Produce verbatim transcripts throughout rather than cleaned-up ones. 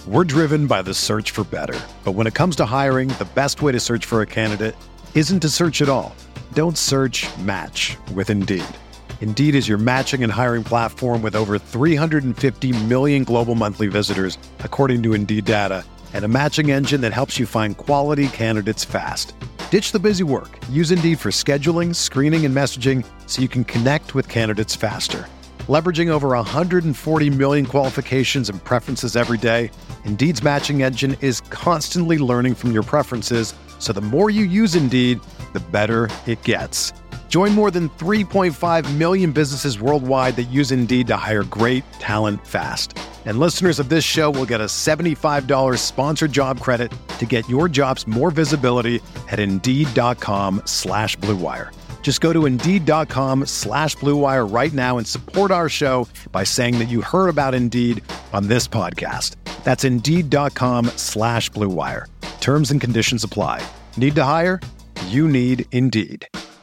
We're driven by the search for better. But when it comes to hiring, the best way to search for a candidate isn't to search at all. Don't search, match with Indeed. Indeed is your matching and hiring platform with over three hundred fifty million global monthly visitors, according to Indeed data, and a matching engine that helps you find quality candidates fast. Ditch the busy work. Use Indeed for scheduling, screening, and messaging so you can connect with candidates faster. Leveraging over one hundred forty million qualifications and preferences every day, Indeed's matching engine is constantly learning from your preferences, so the more you use Indeed, the better it gets. Join more than three point five million businesses worldwide that use Indeed to hire great talent fast. And listeners of this show will get a seventy-five dollars sponsored job credit to get your jobs more visibility at Indeed.com slash Blue Wire. Just go to Indeed.com slash Blue Wire right now and support our show by saying that you heard about Indeed on this podcast. That's Indeed.com slash Blue Wire. Terms and conditions apply. Need to hire? You need Indeed.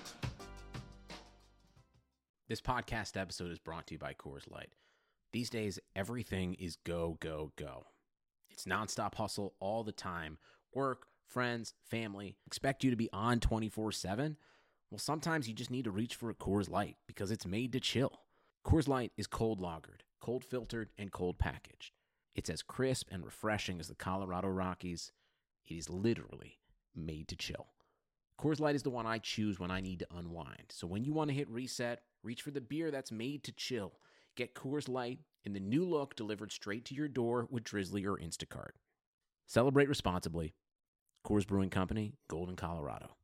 This podcast episode is brought to you by Coors Light. These days, everything is go, go, go. It's nonstop hustle all the time. Work, friends, family, expect you to be on twenty-four seven. Well, sometimes you just need to reach for a Coors Light because it's made to chill. Coors Light is cold lagered, cold filtered, and cold packaged. It's as crisp and refreshing as the Colorado Rockies. It is literally made to chill. Coors Light is the one I choose when I need to unwind. So when you want to hit reset, reach for the beer that's made to chill. Get Coors Light in the new look delivered straight to your door with Drizzly or Instacart. Celebrate responsibly. Coors Brewing Company, Golden, Colorado.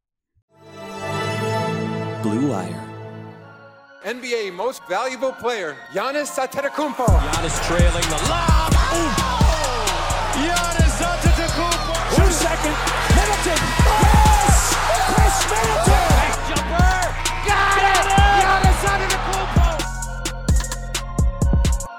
Blue Wire. N B A Most Valuable Player, Giannis Antetokounmpo. Giannis trailing the lob. Oh! Giannis Antetokounmpo. Two second. Middleton. Yes! Chris Middleton. Back jumper. Got it. Giannis Antetokounmpo.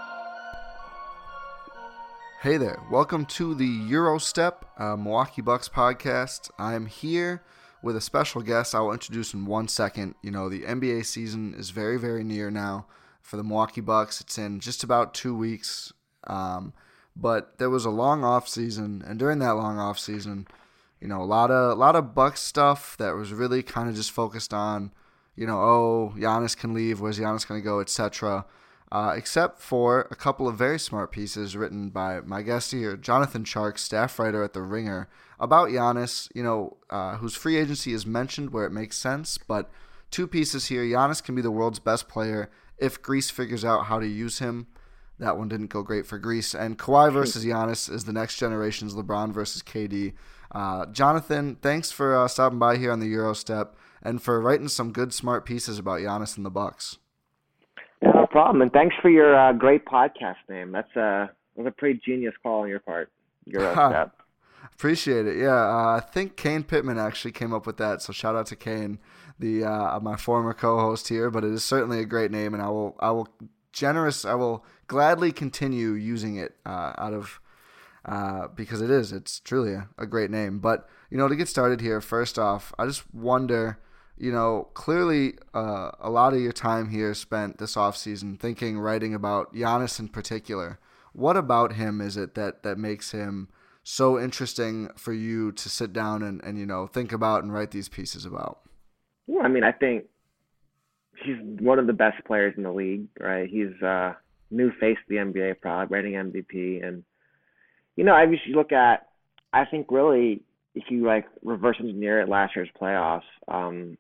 Hey there. Welcome to the Eurostep uh, Milwaukee Bucks podcast. I'm here with a special guest I will introduce in one second. You know, the N B A season is very, very near now for the Milwaukee Bucks. It's in just about two weeks. Um, but there was a long off season, and during that long off season, you know, a lot of a lot of Bucks stuff that was really kind of just focused on, you know, oh, Giannis can leave, where's Giannis going to go, et cetera. Uh, except for a couple of very smart pieces written by my guest here, Jonathan Tjarks, staff writer at The Ringer, about Giannis, you know, uh, whose free agency is mentioned where it makes sense, but two pieces here. Giannis can be the world's best player if Greece figures out how to use him. That one didn't go great for Greece. And Kawhi versus Giannis is the next generation's LeBron versus K D. Uh, Jonathan, thanks for uh, stopping by here on the Eurostep and for writing some good, smart pieces about Giannis and the Bucks. Yeah, no problem. And thanks for your uh, great podcast name. That's a, that's a pretty genius call on your part. Eurostep. Appreciate it. Yeah, uh, I think Kane Pittman actually came up with that. So shout out to Kane, the uh, my former co-host here. But it is certainly a great name, and I will I will generous I will gladly continue using it uh, out of uh, because it is it's truly a, a great name. But you know, to get started here, first off, I just wonder. You know, clearly uh, a lot of your time here spent this offseason thinking, writing about Giannis in particular. What about him is it that, that makes him so interesting for you to sit down and, and, you know, think about and write these pieces about? Yeah, I mean, I think he's one of the best players in the league, right? He's a new face of the N B A, probably reigning M V P. And, you know, I mean, you look at, I think really, if you, like, reverse engineer it last year's playoffs, um,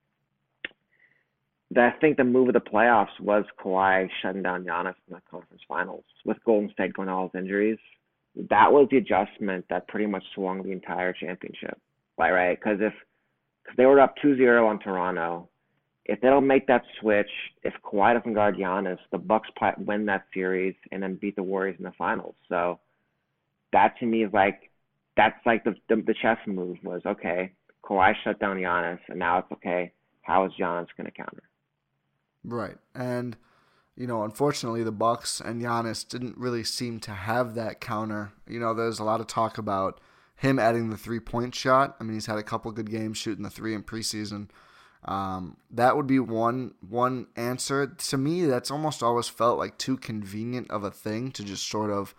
that I think the move of the playoffs was Kawhi shutting down Giannis in the conference finals with Golden State going all his injuries. That was the adjustment that pretty much swung the entire championship, right? Right? Because if cause they were up two zero on Toronto, if they don't make that switch, if Kawhi doesn't guard Giannis, the Bucks win that series and then beat the Warriors in the finals. So that to me is like that's like the the, the chess move was okay. Kawhi shut down Giannis, and now it's okay. How is Giannis going to counter? Right. And, you know, unfortunately, the Bucks and Giannis didn't really seem to have that counter. You know, there's a lot of talk about him adding the three-point shot. I mean, he's had a couple good games shooting the three in preseason. Um, that would be one one answer. To me, that's almost always felt like too convenient of a thing to just sort of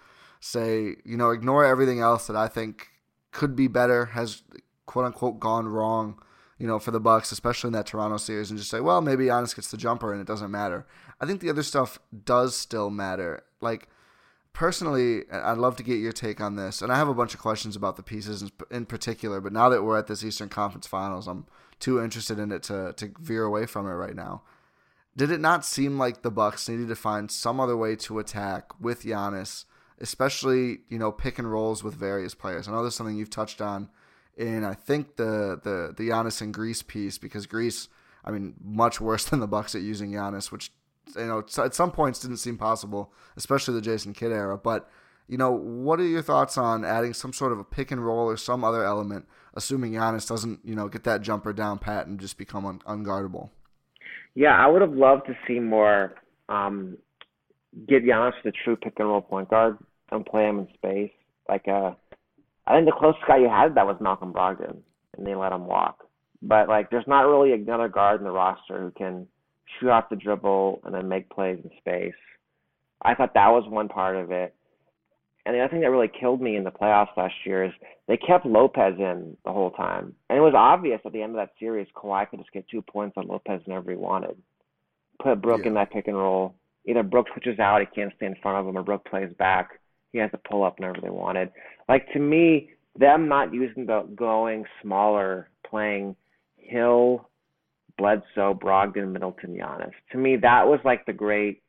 say, you know, ignore everything else that I think could be better, has quote unquote gone wrong, you know, for the Bucks, especially in that Toronto series, and just say, well, maybe Giannis gets the jumper and it doesn't matter. I think the other stuff does still matter. Like, personally, I'd love to get your take on this, and I have a bunch of questions about the pieces in particular, but now that we're at this Eastern Conference Finals, I'm too interested in it to, to veer away from it right now. Did it not seem like the Bucks needed to find some other way to attack with Giannis, especially, you know, pick and rolls with various players? I know there's something you've touched on in, I think, the the the Giannis and Greece piece, because Greece, I mean, much worse than the Bucks at using Giannis, which, you know, at some points didn't seem possible, especially the Jason Kidd era. But, you know, what are your thoughts on adding some sort of a pick and roll or some other element, assuming Giannis doesn't, you know, get that jumper down pat and just become un- unguardable? Yeah, I would have loved to see more um, get Giannis the true pick and roll point guard and play him in space. Like, uh, I think the closest guy you had to that was Malcolm Brogdon, and they let him walk. But, like, there's not really another guard in the roster who can shoot off the dribble and then make plays in space. I thought that was one part of it. And the other thing that really killed me in the playoffs last year is they kept Lopez in the whole time. And it was obvious at the end of that series, Kawhi could just get two points on Lopez whenever he wanted. Put Brook yeah. in that pick and roll. Either Brook switches out, he can't stay in front of him, or Brook plays back. He has to pull up whenever they wanted. Like, to me, them not using the going smaller, playing Hill, Bledsoe, Brogdon, Middleton, Giannis. To me, that was like the great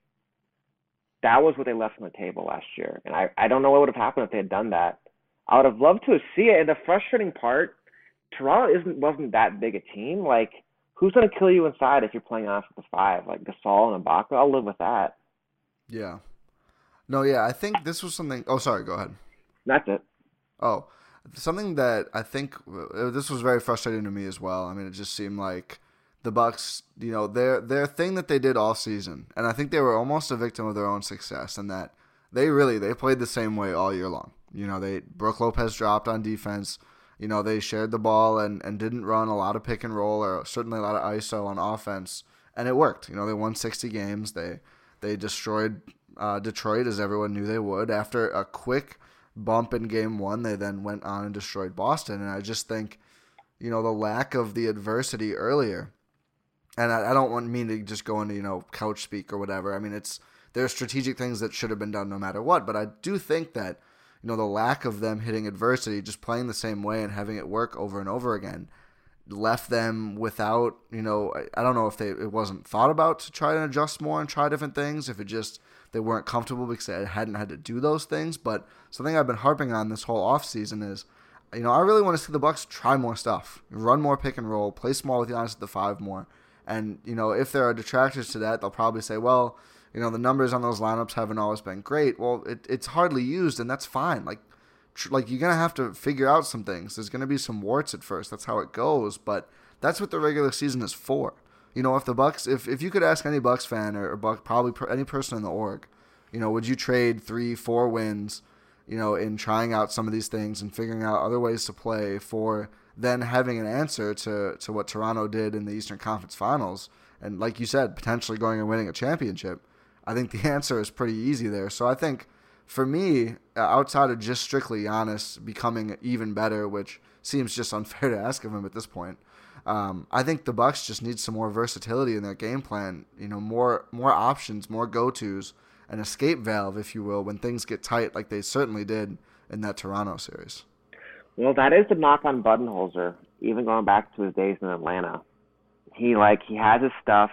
– that was what they left on the table last year. And I, I don't know what would have happened if they had done that. I would have loved to see it. And the frustrating part, Toronto isn't wasn't that big a team. Like, who's going to kill you inside if you're playing off with the five? Like Gasol and Ibaka? I'll live with that. Yeah. No, yeah, I think this was something – oh, sorry, go ahead. That's it. Oh, something that I think – this was very frustrating to me as well. I mean, it just seemed like – the Bucks, you know, their their thing that they did all season, and I think they were almost a victim of their own success in that they really they played the same way all year long. You know, they Brook Lopez dropped on defense. You know, they shared the ball and, and didn't run a lot of pick and roll or certainly a lot of I S O on offense, and it worked. You know, they won sixty games. They they destroyed uh, Detroit, as everyone knew they would. After a quick bump in game one, they then went on and destroyed Boston. And I just think, you know, the lack of the adversity earlier. And I, I don't want mean to just go into, you know, couch speak or whatever. I mean, it's there are strategic things that should have been done no matter what. But I do think that, you know, the lack of them hitting adversity, just playing the same way and having it work over and over again, left them without, you know, I, I don't know if they it wasn't thought about to try and adjust more and try different things, if it just they weren't comfortable because they hadn't had to do those things. But something I've been harping on this whole offseason is, you know, I really want to see the Bucks try more stuff, run more pick and roll, play small with Giannis at the five more. And, you know, if there are detractors to that, they'll probably say, well, you know, the numbers on those lineups haven't always been great. Well, it, it's hardly used, and that's fine. Like, tr- like you're going to have to figure out some things. There's going to be some warts at first. That's how it goes. But that's what the regular season is for. You know, if the Bucks, if, if you could ask any Bucks fan or, or Buck, probably per, any person in the org, you know, would you trade three, four wins, you know, in trying out some of these things and figuring out other ways to play for then having an answer to, to what Toronto did in the Eastern Conference Finals, and like you said, potentially going and winning a championship? I think the answer is pretty easy there. So I think for me, outside of just strictly Giannis becoming even better, which seems just unfair to ask of him at this point, um, I think the Bucks just need some more versatility in their game plan. You know, more more options, more go-tos, an escape valve, if you will, when things get tight, like they certainly did in that Toronto series. Well, that is the knock on Budenholzer, even going back to his days in Atlanta. He, like, he has his stuff,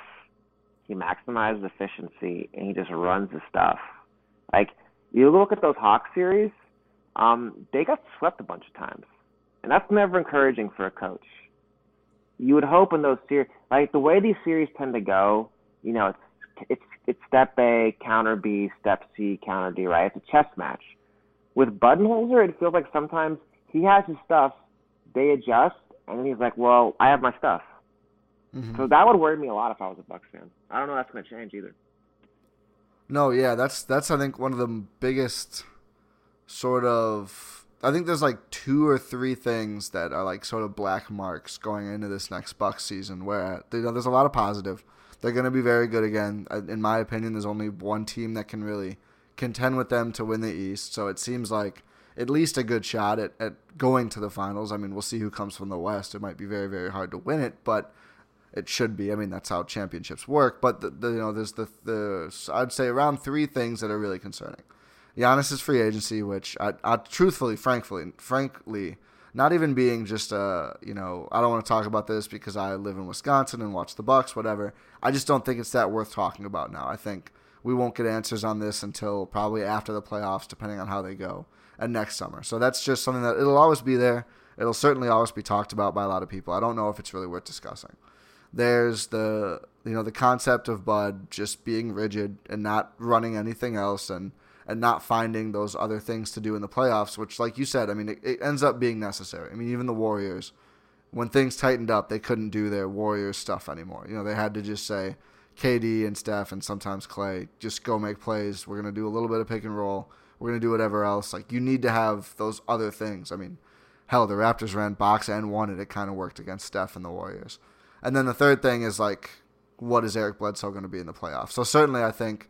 he maximizes efficiency, and he just runs his stuff. Like, you look at those Hawks series, um, they got swept a bunch of times. And that's never encouraging for a coach. You would hope in those series, like, the way these series tend to go, you know, it's, it's, it's step A, counter B, step C, counter D, right? It's a chess match. With Budenholzer, it feels like sometimes he has his stuff, they adjust, and then he's like, well, I have my stuff. Mm-hmm. So that would worry me a lot if I was a Bucks fan. I don't know if that's going to change either. No, yeah, that's, that's I think, one of the biggest sort of – I think there's like two or three things that are like sort of black marks going into this next Bucks season where, you know, there's a lot of positive. They're going to be very good again. In my opinion, there's only one team that can really contend with them to win the East. So it seems like at least a good shot at, at going to the finals. I mean, we'll see who comes from the West. It might be very, very hard to win it, but it should be. I mean, that's how championships work. But the, the you know, there's the the I'd say around three things that are really concerning. Giannis's free agency, which I, I truthfully, frankly, frankly, not even being just a, you know, I don't want to talk about this because I live in Wisconsin and watch the Bucks, whatever. I just don't think it's that worth talking about now. I think we won't get answers on this until probably after the playoffs, depending on how they go, and next summer. So that's just something that it'll always be there. It'll certainly always be talked about by a lot of people. I don't know if it's really worth discussing. There's the, you know, the concept of Bud just being rigid and not running anything else and and not finding those other things to do in the playoffs, which, like you said, I mean, it, it ends up being necessary. I mean, even the Warriors, when things tightened up, they couldn't do their Warriors stuff anymore. You know, they had to just say, K D and Steph and sometimes Clay, just go make plays. We're going to do a little bit of pick and roll. We're going to do whatever else. Like, you need to have those other things. I mean, hell, the Raptors ran box and won it. It kind of worked against Steph and the Warriors. And then the third thing is, like, what is Eric Bledsoe going to be in the playoffs? So certainly I think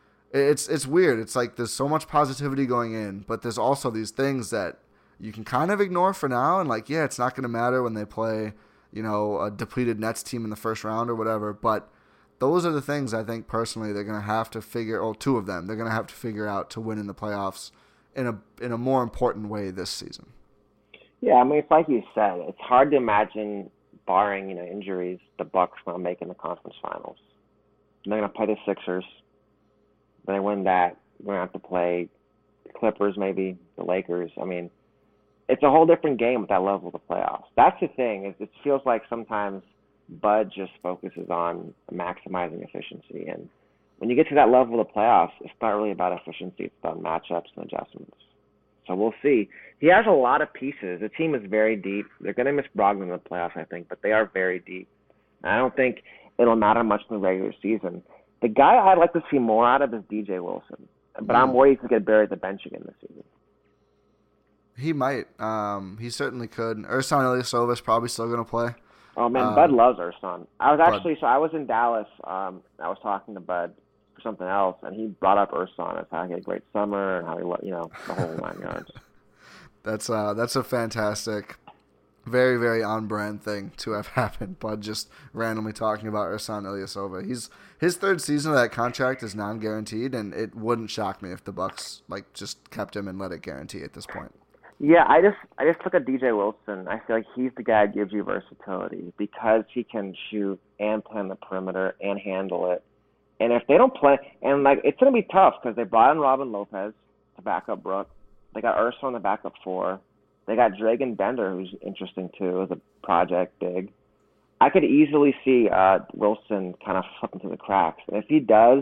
It's it's weird. It's like there's so much positivity going in, but there's also these things that you can kind of ignore for now. And like, yeah, it's not going to matter when they play, you know, a depleted Nets team in the first round or whatever. But those are the things I think personally they're going to have to figure. Or two of them they're going to have to figure out to win in the playoffs in a in a more important way this season. Yeah, I mean, it's like you said. It's hard to imagine, barring you know injuries, the Bucks going to make in the conference finals. They're going to play the Sixers. When they win that, we're going to have to play the Clippers, maybe the Lakers. I mean, it's a whole different game at that level of the playoffs. That's the thing. Is it feels like sometimes Bud just focuses on maximizing efficiency. And when you get to that level of the playoffs, it's not really about efficiency. It's about matchups and adjustments. So we'll see. He has a lot of pieces. The team is very deep. They're going to miss Brogdon in the playoffs, I think, but they are very deep. And I don't think it'll matter much in the regular season. The guy I'd like to see more out of is D J Wilson, but I'm worried he's going to get buried at the bench again this season. He might. Um, he certainly could. Ersan Ilyasova is probably still going to play. Oh, man, um, Bud loves Ersan. I was actually, Bud. so I was in Dallas. Um, I was talking to Bud for something else, and he brought up Ersan as how he had a great summer and how he, you know, the whole nine yards. That's, uh, that's a fantastic, very, very on-brand thing to have happened. Bud just randomly talking about Ersan Ilyasova. He's his third season of that contract is non-guaranteed, and it wouldn't shock me if the Bucks like just kept him and let it guarantee at this point. Yeah, I just I just look at D J Wilson. I feel like he's the guy that gives you versatility because he can shoot and play on the perimeter and handle it. And if they don't play, and like it's gonna be tough because they brought in Robin Lopez to back up Brooke. They got Ursa on the backup four. They got Dragan Bender, who's interesting too, as a project big. I could easily see uh, Wilson kind of slip into the cracks. And if he does,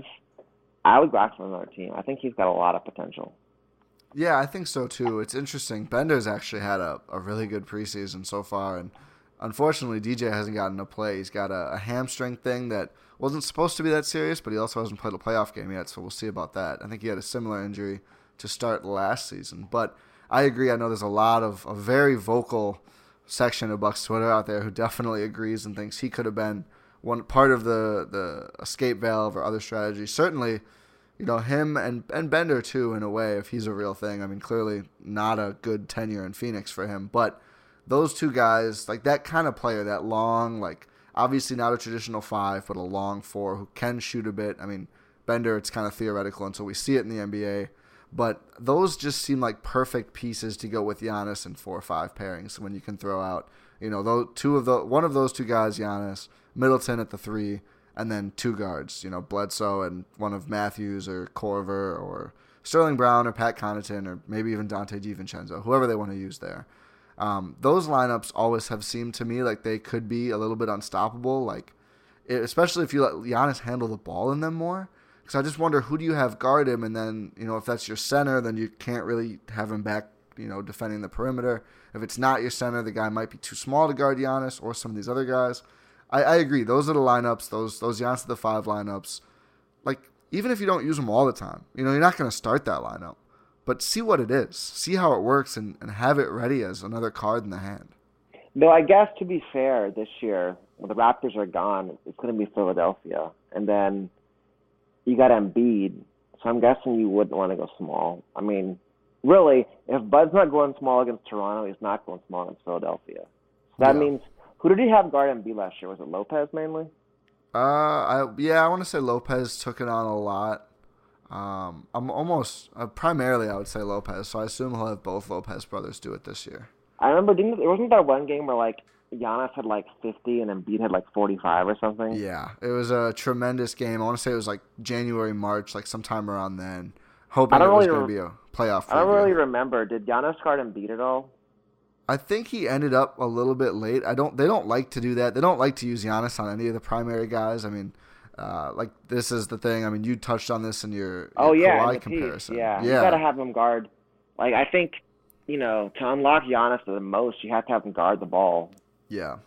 I would go after another team. I think he's got a lot of potential. Yeah, I think so too. It's interesting. Bender's actually had a, a really good preseason so far, and unfortunately D J hasn't gotten to play. He's got a, a hamstring thing that wasn't supposed to be that serious, but he also hasn't played a playoff game yet, so we'll see about that. I think he had a similar injury to start last season. But I agree. I know there's a lot of a very vocal section of Bucks Twitter out there who definitely agrees and thinks he could have been one part of the, the escape valve or other strategy. Certainly, you know, him and, and Bender too, in a way, if he's a real thing. I mean, clearly not a good tenure in Phoenix for him, but those two guys, like that kind of player, that long, like obviously not a traditional five, but a long four who can shoot a bit. I mean, Bender, it's kind of theoretical until we see it in the N B A. But those just seem like perfect pieces to go with Giannis in four or five pairings when you can throw out, you know, those two of the one of those two guys, Giannis, Middleton at the three, and then two guards, you know, Bledsoe and one of Matthews or Korver or Sterling Brown or Pat Connaughton or maybe even Dante DiVincenzo, whoever they want to use there. Um, those lineups always have seemed to me like they could be a little bit unstoppable, like it, especially if you let Giannis handle the ball in them more. Because I just wonder, who do you have guard him? And then, you know, if that's your center, then you can't really have him back, you know, defending the perimeter. If it's not your center, the guy might be too small to guard Giannis or some of these other guys. I, I agree. Those are the lineups, those those Giannis at the five lineups. Like, even if you don't use them all the time, you know, you're not going to start that lineup. But see what it is. See how it works and, and have it ready as another card in the hand. No, I guess to be fair, this year, when the Raptors are gone, it's going to be Philadelphia. And then you got Embiid, So I'm guessing you wouldn't want to go small. I mean, really, if Bud's not going small against Toronto, he's not going small against Philadelphia. So that Yeah. means, who did he have guard M B last year? Was it Lopez mainly? Uh, I yeah, I want to say Lopez took it on a lot. Um, I'm almost uh, primarily I would say Lopez, so I assume he'll have both Lopez brothers do it this year. I remember, didn't it wasn't that one game where like Giannis had like fifty and Embiid had like forty-five or something? Yeah, it was a tremendous game. I want to say it was like January, March, like sometime around then. Hoping I don't it was really going to re- be a playoff. I don't preview. really remember. Did Giannis guard Embiid at all? I think he ended up a little bit late. I don't. They don't like to do that. They don't like to use Giannis on any of the primary guys. I mean, uh, like this is the thing. I mean, you touched on this in your, your Oh yeah, Kawhi in the comparison. piece. Yeah, yeah. you gotta have him guard. Like I think, you know, to unlock Giannis the most, you have to have him guard the ball. Yeah.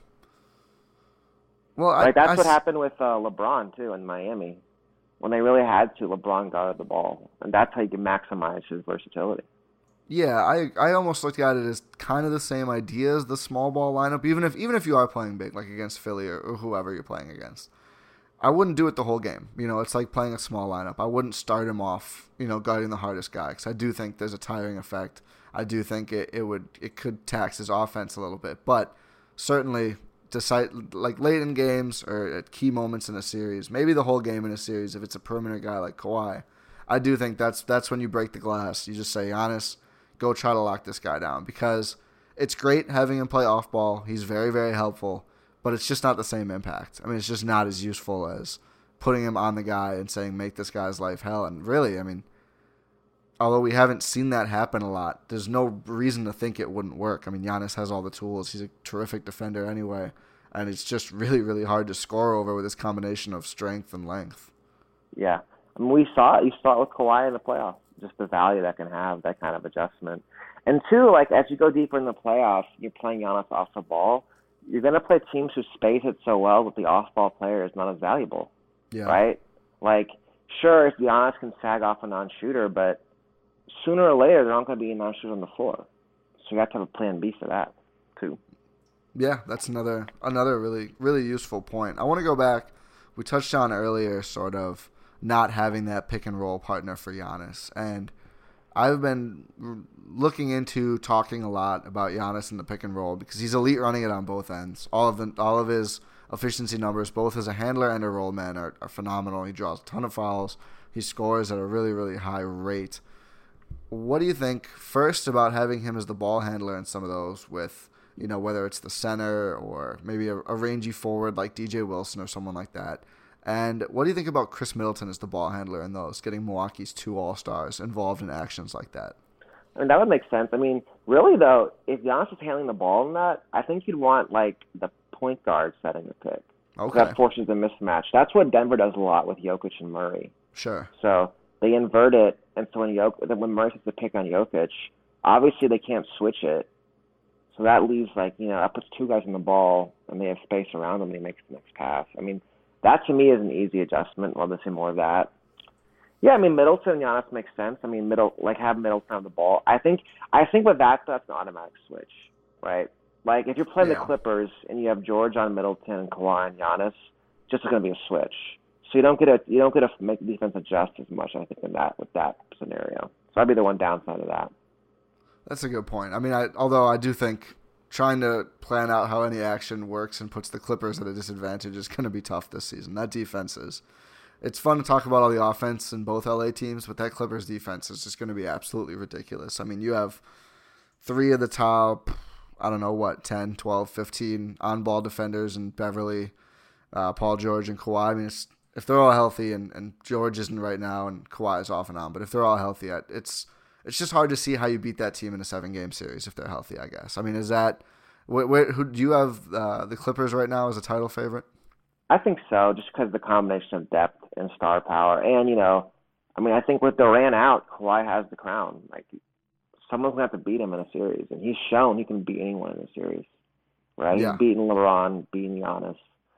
Well, Like I, that's I, what happened with uh, LeBron too in Miami. When they really had to, LeBron guarded the ball, and that's how you can maximize his versatility. Yeah, I I almost looked at it as kind of the same idea as the small ball lineup. Even if even if you are playing big, like against Philly or, or whoever you're playing against, I wouldn't do it the whole game. You know, it's like playing a small lineup. I wouldn't start him off, you know, guarding the hardest guy because I do think there's a tiring effect. I do think it, it would it could tax his offense a little bit, but certainly decide like late in games or at key moments in a series, maybe the whole game in a series if it's a perimeter guy like Kawhi. I do think that's that's when you break the glass. You just say, Giannis, go try to lock this guy down because it's great having him play off ball. He's very, very helpful, but it's just not the same impact. I mean, it's just not as useful as putting him on the guy and saying, make this guy's life hell. And really, I mean, although we haven't seen that happen a lot, there's no reason to think it wouldn't work. I mean, Giannis has all the tools. He's a terrific defender anyway, and it's just really, really hard to score over with this combination of strength and length. Yeah, I mean, we saw it. You saw it with Kawhi in the playoffs. Just the value that can have that kind of adjustment. And two, like as you go deeper in the playoffs, you're playing Giannis off the ball. You're going to play teams who space it so well that the off-ball player is not as valuable, Yeah. right? Like, sure, if Giannis can sag off a non-shooter, but sooner or later they're not going to be a non-shooter on the floor. So you have to have a plan B for that, too. Yeah, that's another another really, really useful point. I want to go back. We touched on earlier sort of not having that pick-and-roll partner for Giannis. And I've been looking into talking a lot about Giannis in the pick-and-roll because he's elite running it on both ends. All of the, all of his efficiency numbers, both as a handler and a roll man, are, are phenomenal. He draws a ton of fouls. He scores at a really, really high rate. What do you think, first, about having him as the ball handler in some of those with, you know, whether it's the center or maybe a, a rangy forward like D J Wilson or someone like that? And what do you think about Chris Middleton as the ball handler in those, getting Milwaukee's two All-Stars involved in actions like that? I mean, that would make sense. I mean, really, though, if Giannis is handling the ball in that, I think you'd want, like, the point guard setting the pick. Okay. That forces a mismatch. That's what Denver does a lot with Jokic and Murray. Sure. So they invert it, and so when, Jok- when Murray sets the pick on Jokic, obviously they can't switch it. So that leaves, like, you know, that puts two guys on the ball, and they have space around them, and he makes the next pass. I mean, that to me is an easy adjustment. Love to see more of that. Yeah, I mean Middleton and Giannis makes sense. I mean middle like have Middleton on the ball. I think I think with that that's an automatic switch, right? Like if you're playing Yeah. the Clippers and you have George on Middleton and Kawhi and Giannis, just going to be a switch. So you don't get a you don't get to make the defense adjust as much. I think in that with that scenario. So that'd be the one downside of that. That's a good point. I mean, I, although I do think trying to plan out how any action works and puts the Clippers at a disadvantage is going to be tough this season. That defense is. It's fun to talk about all the offense in both L A teams, but that Clippers defense is just going to be absolutely ridiculous. I mean, you have three of the top, I don't know what, ten, twelve, fifteen on-ball defenders in Beverly, uh, Paul George, and Kawhi. I mean, it's, if they're all healthy, and, and George isn't right now, and Kawhi is off and on, but if they're all healthy, it's it's just hard to see how you beat that team in a seven-game series if they're healthy, I guess. I mean, is that wh- wh- who do you have uh, the Clippers right now as a title favorite? I think so, just because of the combination of depth and star power. And, you know, I mean, I think with Durant out, Kawhi has the crown. Like, someone's going to have to beat him in a series. And he's shown he can beat anyone in a series, right? Yeah. He's beaten LeBron, beaten Giannis.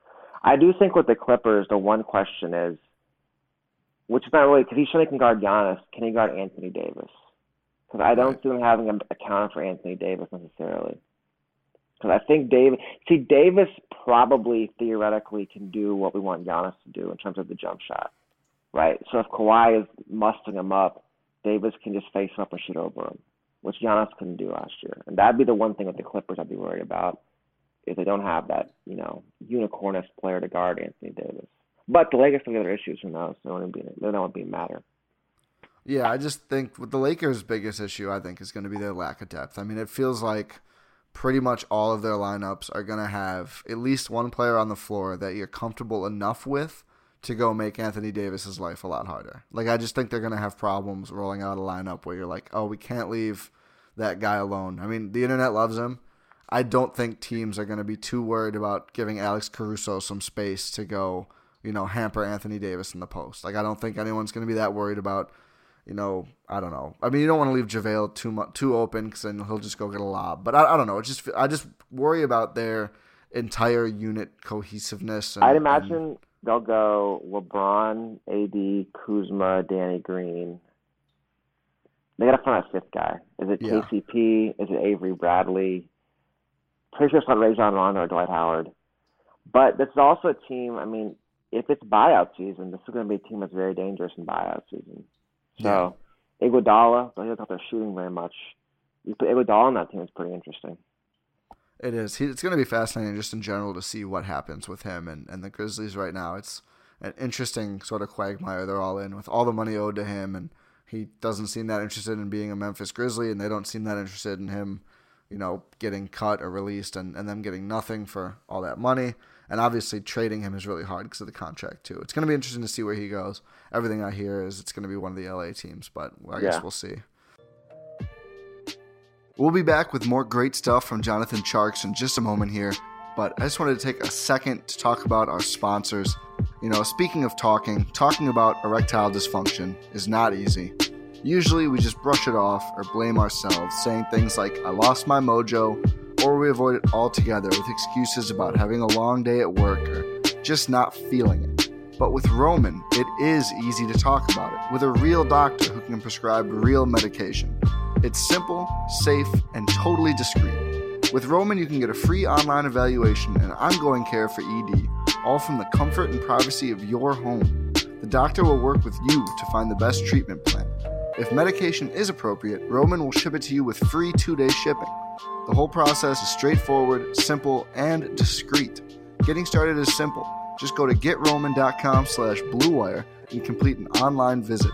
I do think with the Clippers, the one question is, which is not really, because he's sure he can guard Giannis, can he guard Anthony Davis? Because I don't Right. see them having a, a counter for Anthony Davis necessarily. Because I think Davis, see, Davis probably theoretically can do what we want Giannis to do in terms of the jump shot. right? So if Kawhi is musting him up, Davis can just face him up and shoot over him, which Giannis couldn't do last year. And that'd be the one thing with the Clippers I'd be worried about, is they don't have that, you know, unicornist player to guard Anthony Davis. But the Lakers still have other issues, who knows? They don't be, they don't be matter. Yeah, I just think with the Lakers' biggest issue, I think, is going to be their lack of depth. I mean, it feels like pretty much all of their lineups are going to have at least one player on the floor that you're comfortable enough with to go make Anthony Davis's life a lot harder. Like, I just think they're going to have problems rolling out a lineup where you're like, oh, we can't leave that guy alone. I mean, the internet loves him. I don't think teams are going to be too worried about giving Alex Caruso some space to go, you know, hamper Anthony Davis in the post. Like, I don't think anyone's going to be that worried about, you know, I don't know. I mean, you don't want to leave JaVale too much, too open, because then he'll just go get a lob. But I, I don't know. It just I just worry about their entire unit cohesiveness. And, I'd imagine and, they'll go LeBron, A D, Kuzma, Danny Green. They got to find a fifth guy. Is it yeah. K C P? Is it Avery Bradley? Pretty sure it's not Rajon Rondo or Dwight Howard. But this is also a team, I mean, if it's buyout season, this is going to be a team that's very dangerous in buyout season. So, yeah. Iguodala, though he doesn't have to shooting very much, you put Iguodala on that team, it's pretty interesting. It is. He, it's going to be fascinating just in general to see what happens with him and, and the Grizzlies right now. It's an interesting sort of quagmire they're all in with all the money owed to him, and he doesn't seem that interested in being a Memphis Grizzly, and they don't seem that interested in him, you know, getting cut or released and, and them getting nothing for all that money. And obviously trading him is really hard because of the contract too. It's going to be interesting to see where he goes. Everything I hear is it's going to be one of the L A teams, but I guess yeah. we'll see. We'll be back with more great stuff from Jonathan Tjarks in just a moment here, but I just wanted to take a second to talk about our sponsors. You know, speaking of talking, talking about erectile dysfunction is not easy. Usually we just brush it off or blame ourselves, saying things like, I lost my mojo, or we avoid it altogether with excuses about having a long day at work or just not feeling it. But with Roman, it is easy to talk about it with a real doctor who can prescribe real medication. It's simple, safe, and totally discreet. With Roman, you can get a free online evaluation and ongoing care for E D, all from the comfort and privacy of your home. The doctor will work with you to find the best treatment plan. If medication is appropriate, Roman will ship it to you with free two-day shipping. The whole process is straightforward, simple, and discreet. Getting started is simple. Just go to getroman.com slash bluewire and complete an online visit.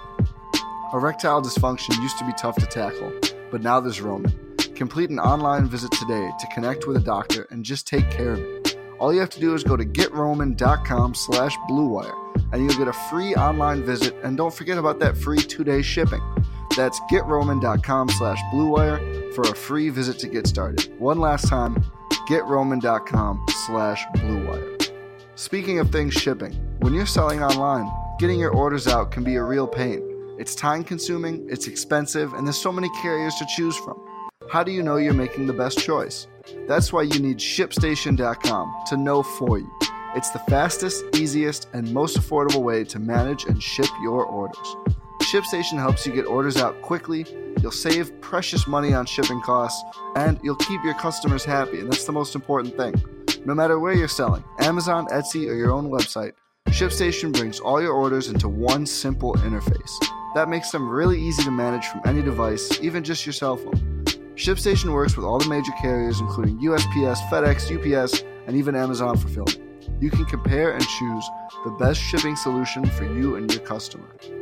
Erectile dysfunction used to be tough to tackle, but now there's Roman. Complete an online visit today to connect with a doctor and just take care of it. All you have to do is go to getroman.com slash bluewire and you'll get a free online visit, and don't forget about that free two-day shipping. That's getroman.com slash bluewire for a free visit to get started. One last time, getroman.com slash bluewire. Speaking of things shipping, when you're selling online, getting your orders out can be a real pain. It's time-consuming, it's expensive, and there's so many carriers to choose from. How do you know you're making the best choice? That's why you need ship station dot com to know for you. It's the fastest, easiest, and most affordable way to manage and ship your orders. ShipStation helps you get orders out quickly, you'll save precious money on shipping costs, and you'll keep your customers happy, and that's the most important thing. No matter where you're selling, Amazon, Etsy, or your own website, ShipStation brings all your orders into one simple interface. That makes them really easy to manage from any device, even just your cell phone. ShipStation works with all the major carriers, including U S P S, FedEx, U P S, and even Amazon Fulfillment. You can compare and choose the best shipping solution for you and your customer.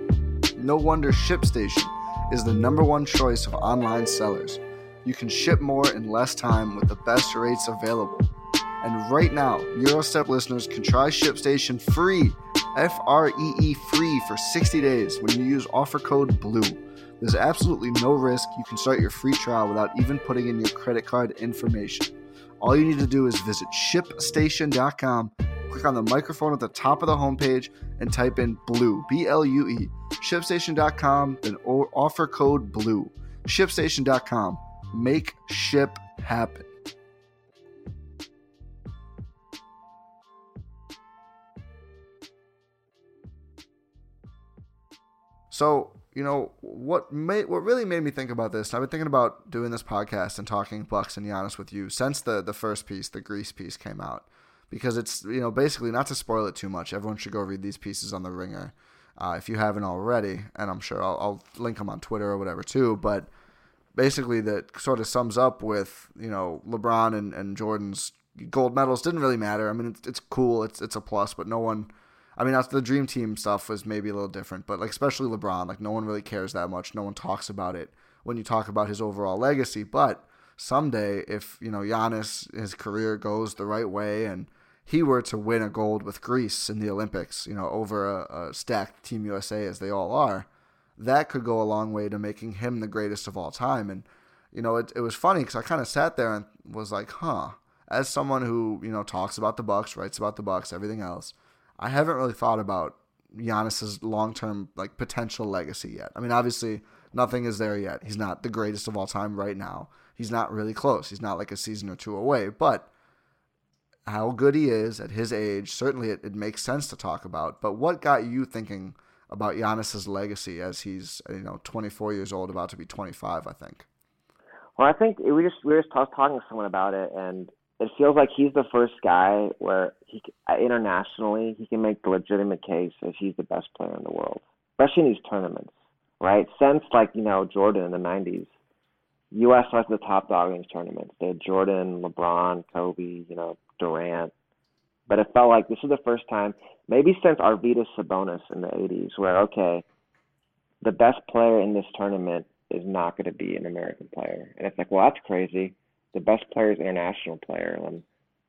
No wonder ShipStation is the number one choice of online sellers. You can ship more in less time with the best rates available. And right now, Eurostep listeners can try ShipStation free, F R E E free, for sixty days when you use offer code BLUE. There's absolutely no risk. You can start your free trial without even putting in your credit card information. All you need to do is visit ship station dot com, click on the microphone at the top of the homepage, and type in BLUE, B L U E, ship station dot com, then offer code BLUE. ship station dot com. Make ship happen. So, you know, what made, what really made me think about this, I've been thinking about doing this podcast and talking Bucks and Giannis with you since the, the first piece, the Greece piece, came out. Because it's, you know, basically, not to spoil it too much, everyone should go read these pieces on The Ringer. uh, if you haven't already, and I'm sure I'll, I'll link him on Twitter or whatever too. But basically, that sort of sums up with, you know, LeBron and, and Jordan's gold medals didn't really matter. I mean, it's, it's cool, it's it's a plus, but no one. I mean, the Dream Team stuff was maybe a little different, but like especially LeBron, like no one really cares that much. No one talks about it when you talk about his overall legacy. But someday, if you know Giannis, his career goes the right way, and he were to win a gold with Greece in the Olympics, you know, over a, a stacked Team U S A as they all are, that could go a long way to making him the greatest of all time. And you know, it it was funny because I kind of sat there and was like, huh. As someone who you know talks about the Bucks, writes about the Bucks, everything else, I haven't really thought about Giannis's long-term like potential legacy yet. I mean, obviously, nothing is there yet. He's not the greatest of all time right now. He's not really close. He's not like a season or two away. But how good he is at his age, certainly it, it makes sense to talk about. But what got you thinking about Giannis's legacy as he's you know twenty-four years old, about to be twenty-five, I think? Well, I think we just we were just talking to someone about it, and it feels like he's the first guy where he internationally he can make the legitimate case as he's the best player in the world, especially in these tournaments, right? Since like you know Jordan in the nineties, U S was the top dog in these tournaments. They had Jordan, LeBron, Kobe, you know Durant, but it felt like this is the first time, maybe since Arvydas Sabonis in the eighties, where okay, the best player in this tournament is not going to be an American player, and it's like, well, that's crazy. The best player is an international player. And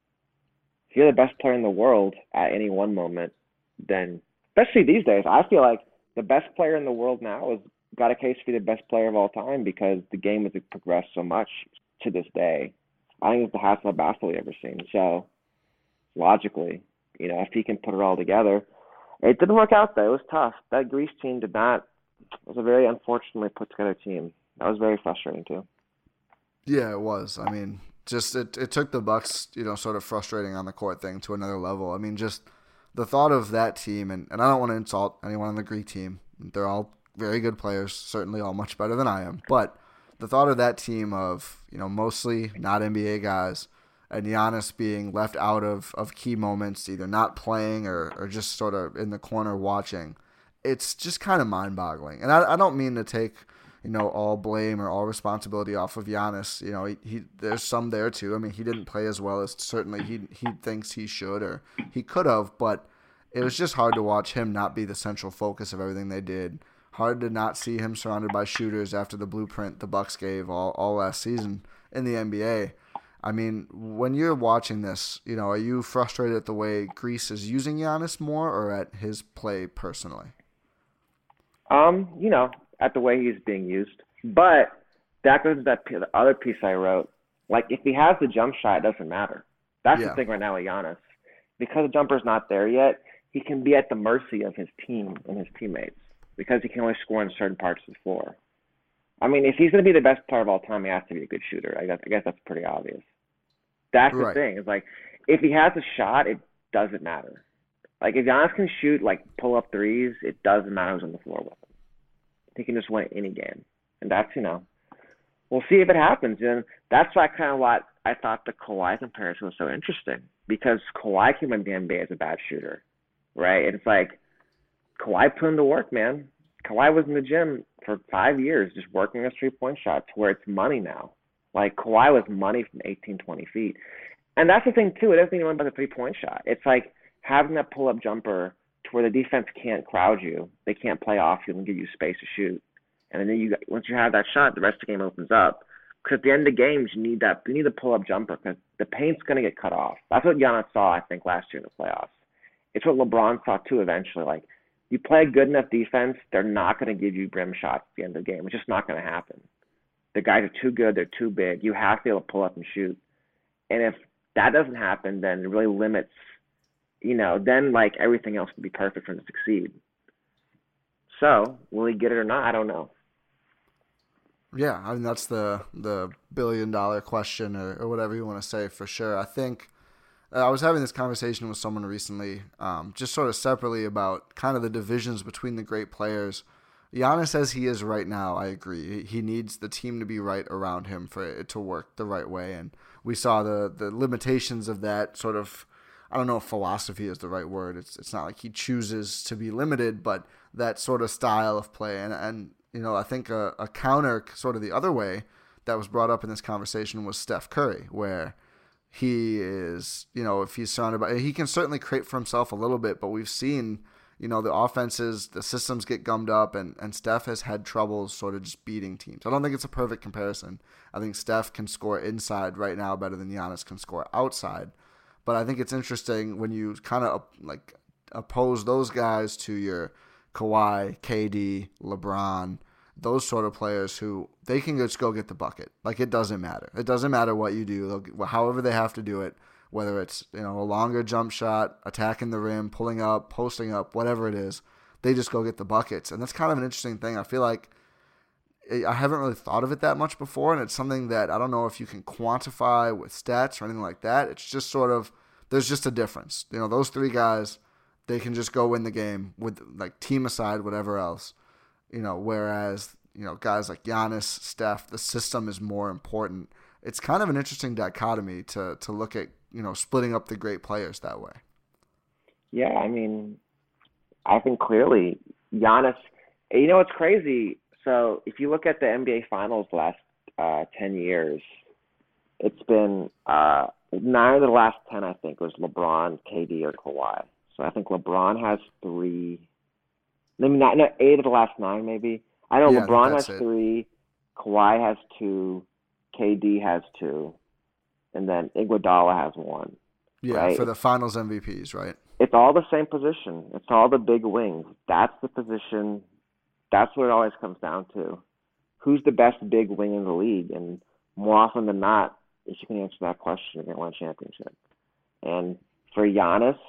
if you're the best player in the world at any one moment, then, especially these days, I feel like the best player in the world now has got a case to be the best player of all time because the game has progressed so much to this day. I think it's the highest level basketball we've ever seen. So, logically, you know, if he can put it all together, it didn't work out, though. It was tough. That Greece team did not, it was a very unfortunately put together team. That was very frustrating, too. Yeah, it was. I mean, just it, it took the Bucks, you know, sort of frustrating on the court thing to another level. I mean, just the thought of that team, and, and I don't want to insult anyone on the Greek team. They're all very good players, certainly all much better than I am. But the thought of that team of, you know, mostly not N B A guys, and Giannis being left out of, of key moments, either not playing or, or just sort of in the corner watching, it's just kind of mind-boggling. And I, I don't mean to take you know, all blame or all responsibility off of Giannis. You know, he, he there's some there too. I mean, he didn't play as well as certainly he he thinks he should or he could have, but it was just hard to watch him not be the central focus of everything they did. Hard to not see him surrounded by shooters after the blueprint the Bucks gave all, all last season in the N B A. I mean, when you're watching this, you know, are you frustrated at the way Greece is using Giannis more or at his play personally? Um, you know, at the way he's being used. But that goes to that the other piece I wrote. Like, if he has the jump shot, it doesn't matter. That's yeah. the thing right now with Giannis. Because the jumper's not there yet, he can be at the mercy of his team and his teammates because he can only score in certain parts of the floor. I mean, if he's going to be the best player of all time, he has to be a good shooter. I guess, I guess that's pretty obvious. That's right. the thing. It's like, if he has a shot, it doesn't matter. Like, if Giannis can shoot, like, pull-up threes, it doesn't matter who's on the floor with him. He can just win any game. And that's, you know, we'll see if it happens. And that's why kind of what I thought the Kawhi comparison was so interesting, because Kawhi came into the N B A as a bad shooter, right? And it's like, Kawhi put him to work, man. Kawhi was in the gym for five years just working a three-point shot to where it's money now. Like, Kawhi was money from eighteen, twenty feet. And that's the thing, too. It doesn't even about the three-point shot. It's like having that pull-up jumper to where the defense can't crowd you. They can't play off you and give you space to shoot. And then you, once you have that shot, the rest of the game opens up. Because at the end of the games, you need that. You need the pull-up jumper because the paint's going to get cut off. That's what Giannis saw, I think, last year in the playoffs. It's what LeBron saw, too, eventually. Like, you play a good enough defense, they're not going to give you brim shots at the end of the game. It's just not going to happen. The guys are too good. They're too big. You have to be able to pull up and shoot. And if that doesn't happen, then it really limits, you know, then, like, everything else will be perfect for him to succeed. So, will he get it or not? I don't know. Yeah, I mean, that's the the billion-dollar question or, or whatever you want to say for sure. I think uh, I was having this conversation with someone recently, um, just sort of separately about kind of the divisions between the great players. Giannis, as he is right now, I agree. He needs the team to be right around him for it to work the right way. And we saw the, the limitations of that sort of I don't know if philosophy is the right word. It's it's not like he chooses to be limited, but that sort of style of play. And, and you know, I think a, a counter sort of the other way that was brought up in this conversation was Steph Curry, where he is, you know, if he's surrounded by, he can certainly create for himself a little bit, but we've seen, you know, the offenses, the systems get gummed up, and, and Steph has had trouble sort of just beating teams. I don't think it's a perfect comparison. I think Steph can score inside right now better than Giannis can score outside. But I think it's interesting when you kind of like oppose those guys to your Kawhi, K D, LeBron, those sort of players who they can just go get the bucket. Like, it doesn't matter. It doesn't matter what you do. They'll, however they have to do it, whether it's, you know, a longer jump shot, attacking the rim, pulling up, posting up, whatever it is, they just go get the buckets. And that's kind of an interesting thing. I feel like I haven't really thought of it that much before, and it's something that I don't know if you can quantify with stats or anything like that. It's just sort of, there's just a difference. You know, those three guys, they can just go win the game with, like, team aside, whatever else. You know, whereas, you know, guys like Giannis, Steph, the system is more important. It's kind of an interesting dichotomy to to look at, you know, splitting up the great players that way. Yeah, I mean, I think clearly Giannis, you know what's crazy? So if you look at the N B A Finals the last uh, ten years, it's been uh, nine of the last ten, I think, was LeBron, K D, or Kawhi. So I think LeBron has three. Maybe not, not eight of the last nine, maybe. I know yeah, LeBron I has it. three, Kawhi has two, K D has two, and then Iguodala has one. Yeah, right? For the Finals M V Ps, right? It's all the same position. It's all the big wings. That's the position. That's what it always comes down to. Who's the best big wing in the league? And more often than not, if you can answer that question, you're going to win a championship. And for Giannis,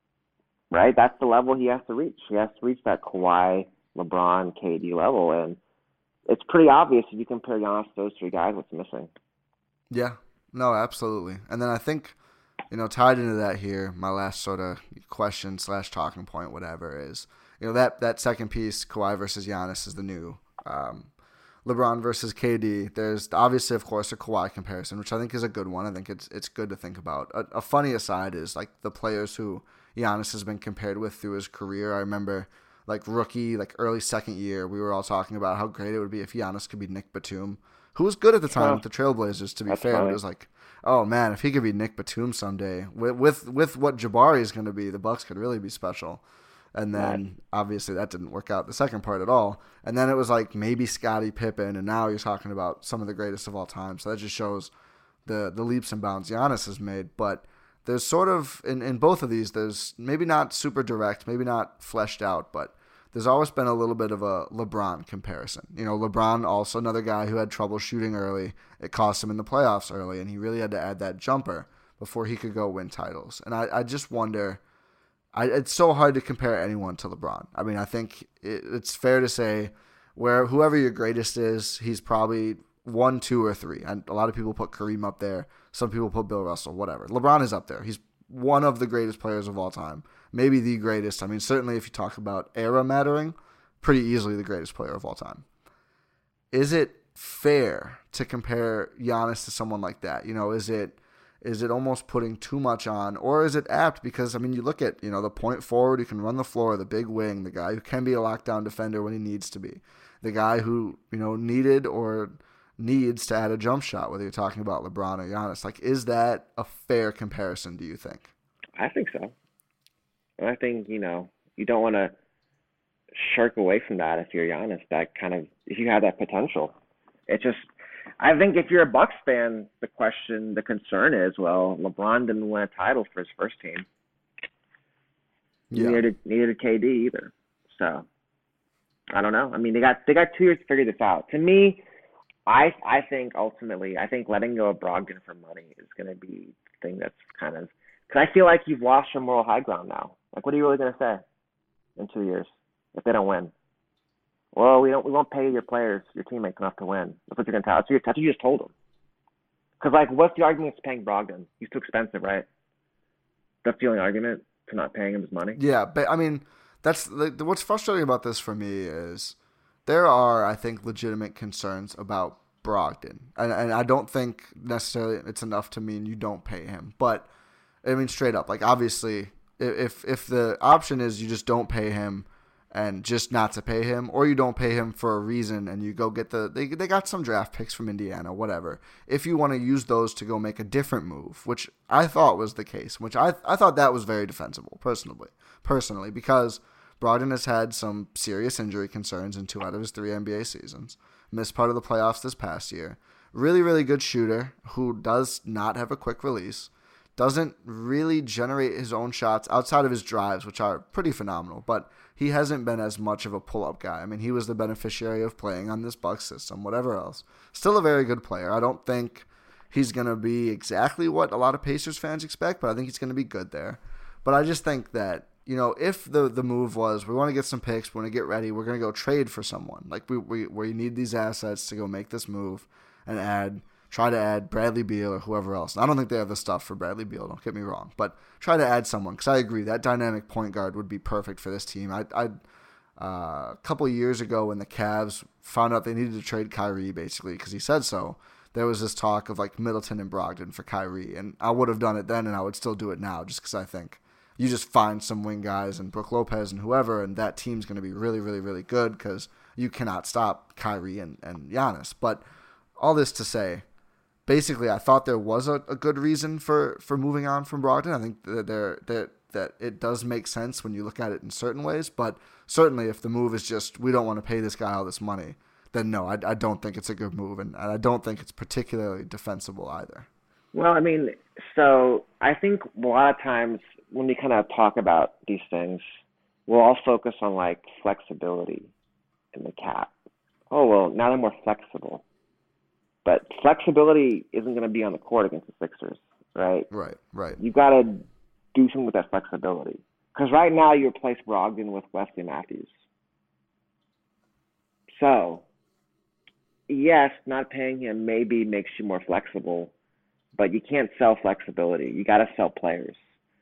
right, that's the level he has to reach. He has to reach that Kawhi, LeBron, K D level. And it's pretty obvious if you compare Giannis to those three guys what's missing. Yeah, no, absolutely. And then I think, you know, tied into that here, my last sort of question slash talking point, whatever, is, you know, that, that second piece, Kawhi versus Giannis, is the new um, LeBron versus K D. There's obviously, of course, a Kawhi comparison, which I think is a good one. I think it's it's good to think about. A, a funny aside is, like, the players who Giannis has been compared with through his career. I remember, like, rookie, like, early second year, we were all talking about how great it would be if Giannis could be Nick Batum, who was good at the time oh, with the Trailblazers, to be fair. Funny. It was like, oh, man, if he could be Nick Batum someday, with with, with what Jabari is going to be, the Bucks could really be special. And then, right. obviously, that didn't work out the second part at all. And then it was like maybe Scottie Pippen, and now you're talking about some of the greatest of all time. So that just shows the, the leaps and bounds Giannis has made. But there's sort of, in, in both of these, there's maybe not super direct, maybe not fleshed out, but there's always been a little bit of a LeBron comparison. You know, LeBron, also another guy who had trouble shooting early. It cost him in the playoffs early, and he really had to add that jumper before he could go win titles. And I, I just wonder, I, it's so hard to compare anyone to LeBron. I mean, I think it, it's fair to say where whoever your greatest is, he's probably one, two, or three. And a lot of people put Kareem up there. Some people put Bill Russell, whatever. LeBron is up there. He's one of the greatest players of all time. Maybe the greatest. I mean, certainly if you talk about era mattering, pretty easily the greatest player of all time. Is it fair to compare Giannis to someone like that? You know, is it is it almost putting too much on, or is it apt? Because, I mean, you look at, you know, the point forward who can run the floor, the big wing, the guy who can be a lockdown defender when he needs to be, the guy who, you know, needed or needs to add a jump shot, whether you're talking about LeBron or Giannis. Like, is that a fair comparison, do you think? I think so. I think, you know, you don't want to shirk away from that if you're Giannis, that kind of, if you have that potential. It just, I think if you're a Bucks fan, the question, the concern is, well, LeBron didn't win a title for his first team. Yeah. Neither, neither did K D either. So, I don't know. I mean, they got they got two years to figure this out. To me, I I think ultimately, I think letting go of Brogdon for money is going to be the thing that's kind of, because I feel like you've lost your moral high ground now. Like, what are you really going to say in two years if they don't win? Well, we don't. We won't pay your players, your teammates, enough to win. That's what you're going to tell. That's what you just told them. Because, like, what's the argument to paying Brogdon? He's too expensive, right? That's the only argument to not paying him his money. Yeah, but I mean, that's the, what's frustrating about this for me is there are, I think, legitimate concerns about Brogdon, and and I don't think necessarily it's enough to mean you don't pay him, but I mean, straight up. Like, obviously, if if the option is you just don't pay him and just not to pay him, or you don't pay him for a reason and you go get the they they got some draft picks from Indiana, whatever. If you want to use those to go make a different move, which I thought was the case, which I I thought that was very defensible personally, personally because Brogdon has had some serious injury concerns in two out of his three N B A seasons. Missed part of the playoffs this past year. Really, really good shooter who does not have a quick release. Doesn't really generate his own shots outside of his drives, which are pretty phenomenal, but he hasn't been as much of a pull-up guy. I mean, he was the beneficiary of playing on this Bucks system, whatever else. Still a very good player. I don't think he's going to be exactly what a lot of Pacers fans expect, but I think he's going to be good there. But I just think that, you know, if the, the move was, we want to get some picks, we want to get ready, we're going to go trade for someone. Like, we, we, we need these assets to go make this move and add... Try to add Bradley Beal or whoever else. I don't think they have the stuff for Bradley Beal, don't get me wrong. But try to add someone, because I agree, that dynamic point guard would be perfect for this team. I, I uh, a couple of years ago when the Cavs found out they needed to trade Kyrie, basically, because he said so, there was this talk of like Middleton and Brogdon for Kyrie. And I would have done it then, and I would still do it now, just because I think you just find some wing guys and Brook Lopez and whoever, and that team's going to be really, really, really good, because you cannot stop Kyrie and, and Giannis. But all this to say, basically, I thought there was a, a good reason for, for moving on from Brogdon. I think that there that that it does make sense when you look at it in certain ways. But certainly, if the move is just we don't want to pay this guy all this money, then no, I, I don't think it's a good move, and I don't think it's particularly defensible either. Well, I mean, so I think a lot of times when we kind of talk about these things, we'll all focus on like flexibility in the cap. Oh well, now they're more flexible. But flexibility isn't going to be on the court against the Sixers, right? Right, right. You've got to do something with that flexibility. Because right now you replace Brogdon with Wesley Matthews. So, yes, not paying him maybe makes you more flexible, but you can't sell flexibility. You got to sell players.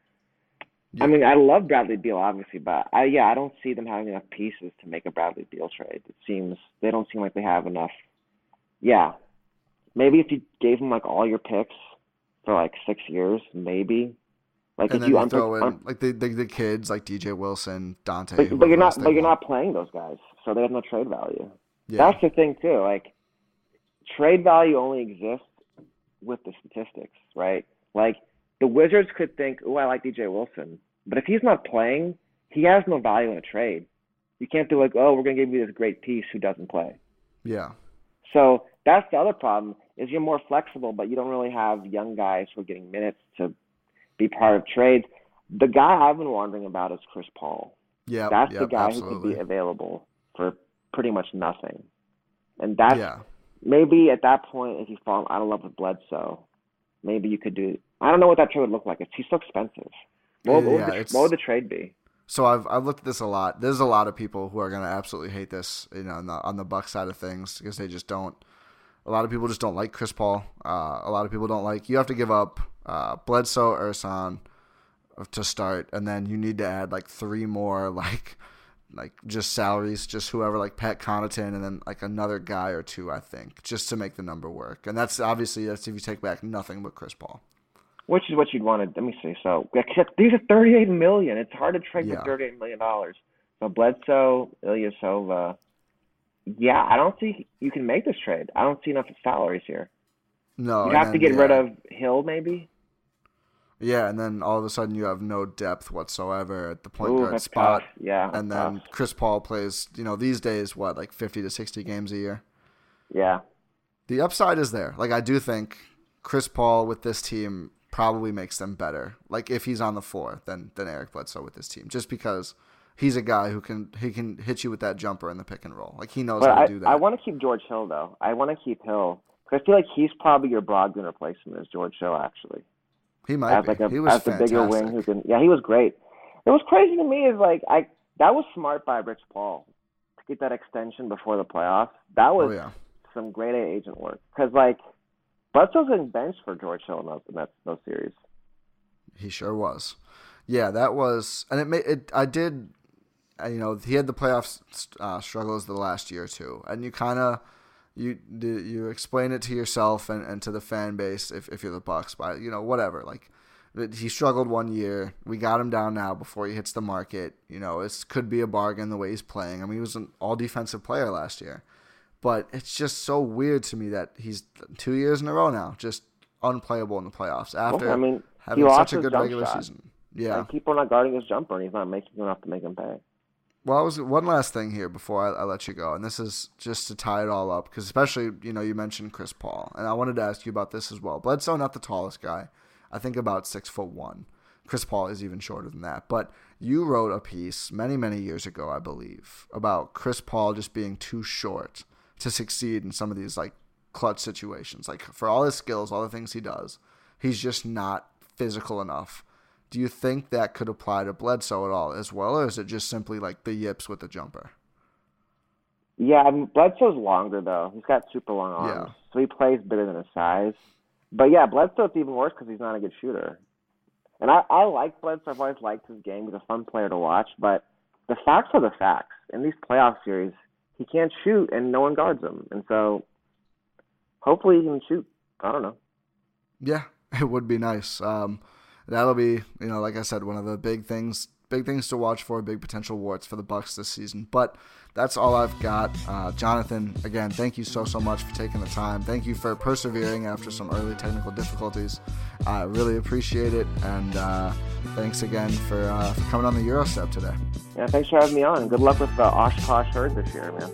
Yeah. I mean, I love Bradley Beal, obviously, but I, yeah, I don't see them having enough pieces to make a Bradley Beal trade. It seems they don't seem like they have enough. Yeah. Maybe if you gave him like all your picks for like six years, maybe. Like and if then you, you throw in un- like the, the the kids like D J Wilson, Dante. But, but you're not. But you're not playing those guys, so they have no trade value. Yeah. That's the thing too. Like trade value only exists with the statistics, right? Like the Wizards could think, "Oh, I like D J Wilson," but if he's not playing, he has no value in a trade. You can't be like, "Oh, we're gonna give you this great piece who doesn't play." Yeah. So that's the other problem, is you're more flexible, but you don't really have young guys who are getting minutes to be part of trades. The guy I've been wondering about is Chris Paul. Yeah, That's yep, the guy absolutely. who could be available for pretty much nothing. And that's yeah. maybe at that point, if you fall out of love with Bledsoe, maybe you could do – I don't know what that trade would look like. It's, he's so expensive. What, yeah, what, would the, what would the trade be? So I've I've looked at this a lot. There's a lot of people who are going to absolutely hate this, you know, on the, on the Bucks side of things, because they just don't. A lot of people just don't like Chris Paul. Uh, a lot of people don't like. You have to give up uh, Bledsoe, Ersan to start, and then you need to add like three more, like like just salaries, just whoever, like Pat Connaughton, and then like another guy or two, I think, just to make the number work. And that's obviously that's if you take back nothing but Chris Paul. Which is what you'd want to, let me see. So these are thirty-eight million dollars. It's hard to trade yeah. for thirty-eight million dollars. So Bledsoe, Ilyasova. Yeah, I don't see you can make this trade. I don't see enough salaries here. No. You have then, to get yeah. rid of Hill, maybe? Yeah, and then all of a sudden you have no depth whatsoever at the point Ooh, guard that's spot. tough. Yeah. And then tough. Chris Paul plays, you know, these days, what, like fifty to sixty games a year? Yeah. The upside is there. Like, I do think Chris Paul with this team probably makes them better. Like, if he's on the floor than than Eric Bledsoe with this team, just because he's a guy who can he can hit you with that jumper in the pick and roll. Like, he knows but how I, to do that. I want to keep George Hill, though. I want to keep Hill. Because I feel like he's probably your Brogdon replacement as George Hill, actually. He might as be. Like a, he was as the fantastic. bigger wing who can. Yeah, he was great. It was crazy to me is like I that was smart by Rich Paul to get that extension before the playoffs. That was Oh, yeah. some grade A agent work. Because like Bledsoe's getting benched for George Hill in those, in that, those series. He sure was. Yeah, that was, and it made it. I did, uh, you know, he had the playoffs uh, struggles the last year too, and you kind of you you explain it to yourself and, and to the fan base if, if you're the Bucks, but you know whatever, like he struggled one year. We got him down now before he hits the market. You know, it could be a bargain the way he's playing. I mean, he was an all-defensive player last year. But it's just so weird to me that he's two years in a row now, just unplayable in the playoffs after well, I mean, having such a good regular shot. season. Yeah, and people are not guarding his jumper, and he's not making enough to make him pay. Well, I was one last thing here before I, I let you go, and this is just to tie it all up, because especially, you know, you mentioned Chris Paul, and I wanted to ask you about this as well. Bledsoe, not the tallest guy. I think about six foot one. Chris Paul is even shorter than that. But you wrote a piece many, many years ago, I believe, about Chris Paul just being too short to succeed in some of these like clutch situations. Like for all his skills, all the things he does, he's just not physical enough. Do you think that could apply to Bledsoe at all as well, or is it just simply like the yips with the jumper? Yeah, I mean, Bledsoe's longer though. He's got super long arms, yeah. so he plays bigger than his size. But yeah, Bledsoe's even worse because he's not a good shooter. And I, I like Bledsoe. I've always liked his game. He's a fun player to watch. But the facts are the facts. In these playoff series, he can't shoot, and no one guards him. And so hopefully he can shoot. I don't know. Yeah, it would be nice. Um, that'll be, you know, like I said, one of the big things, big things to watch for, big potential warts for the Bucks this season. But that's all I've got. Uh, Jonathan, again, thank you so, so much for taking the time. Thank you for persevering after some early technical difficulties. I really appreciate it. And uh, thanks again for, uh, for coming on the Eurostep today. Yeah, thanks for having me on. Good luck with the Oshkosh Herd this year, man.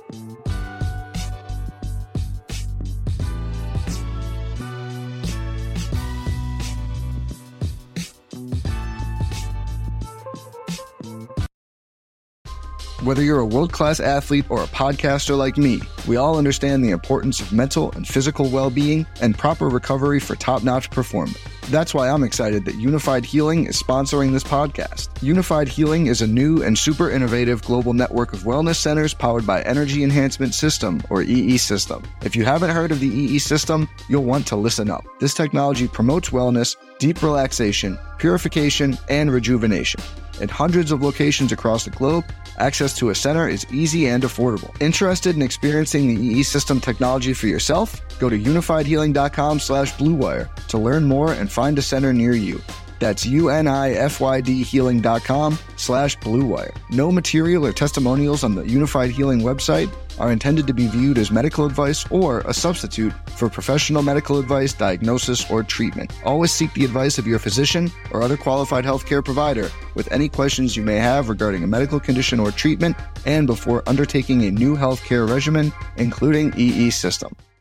Whether you're a world-class athlete or a podcaster like me, we all understand the importance of mental and physical well-being and proper recovery for top-notch performance. That's why I'm excited that Unified Healing is sponsoring this podcast. Unified Healing is a new and super innovative global network of wellness centers powered by Energy Enhancement System, or E E System. If you haven't heard of the E E System, you'll want to listen up. This technology promotes wellness, deep relaxation, purification, and rejuvenation. At hundreds of locations across the globe, access to a center is easy and affordable. Interested in experiencing the E E System technology for yourself? Go to unified healing dot com slash blue wire to learn more and find a center near you. That's unified healing dot com slash blue wire. No material or testimonials on the Unified Healing website are intended to be viewed as medical advice or a substitute for professional medical advice, diagnosis, or treatment. Always seek the advice of your physician or other qualified healthcare provider with any questions you may have regarding a medical condition or treatment and before undertaking a new healthcare regimen, including E E System.